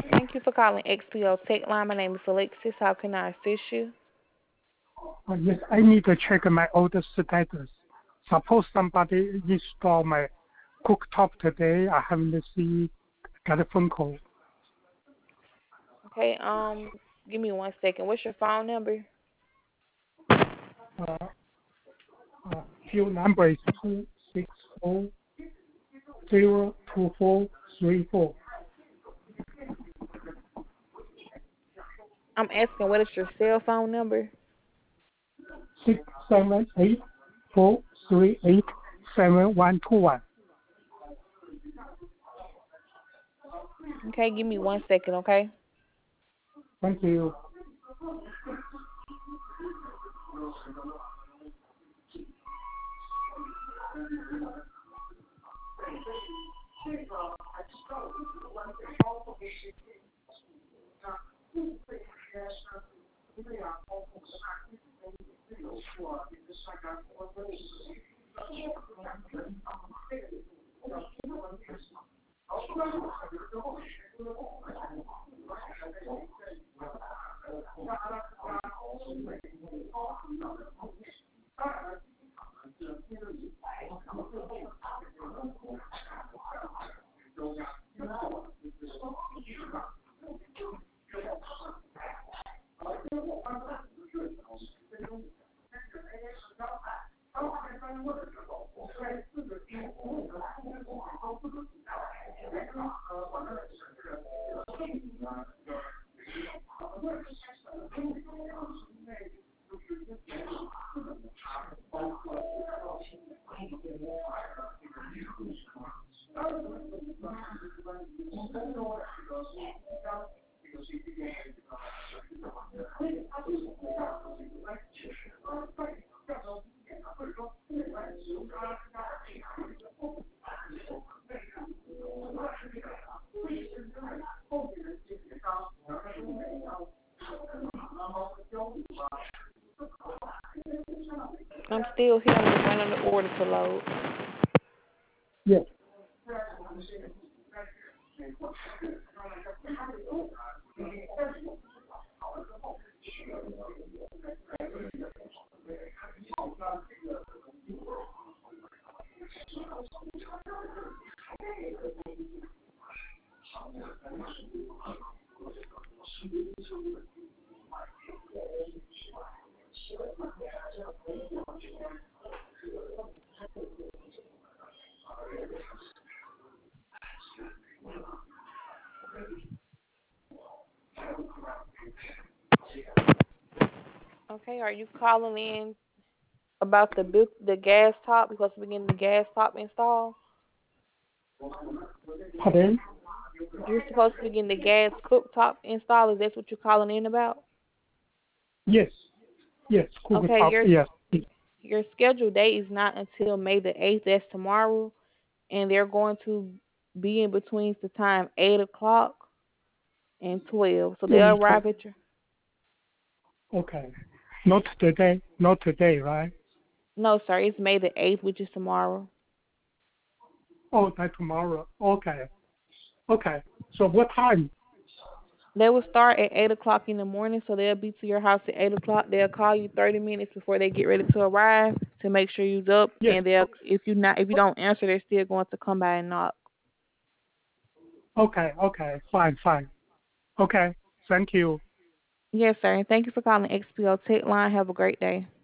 Thank you for calling XPO Tech Line. My name is Alexis. How can I assist you? Yes, I need to check my order status. Suppose somebody install my cooktop today. I haven't received got a phone call. Okay, give me 1 second. What's your phone number? Uh, Few number is 264 02434. I'm asking what is your cell phone number? 678-438-7121. Okay, give me 1 second, okay? Thank you. I'm still here. I'm just waiting on the order to load. Yes. Okay, are you calling in about the gas top? Because we're getting the gas top installed. Pardon? You're supposed to be getting the gas cooktop installed. Is that what you're calling in about? Yes. Yes. Okay, Cooktop. Yes. your scheduled date is not until May the 8th. That's tomorrow, and they're going to be in between the time 8 o'clock and 12. So they'll arrive at your. Okay. Not today. Not today, right? No, sir. It's May the 8th, which is tomorrow. Oh, that tomorrow. Okay. Okay. So what time? They will start at 8 o'clock in the morning, so they'll be to your house at 8 o'clock. They'll call you 30 minutes before they get ready to arrive to make sure you're up. Yes. And they'll, if you don't answer, they're still going to come by and knock. Okay. Okay. Fine. Fine. Okay. Thank you. Yes, sir. And thank you for calling XPO Tech Line. Have a great day.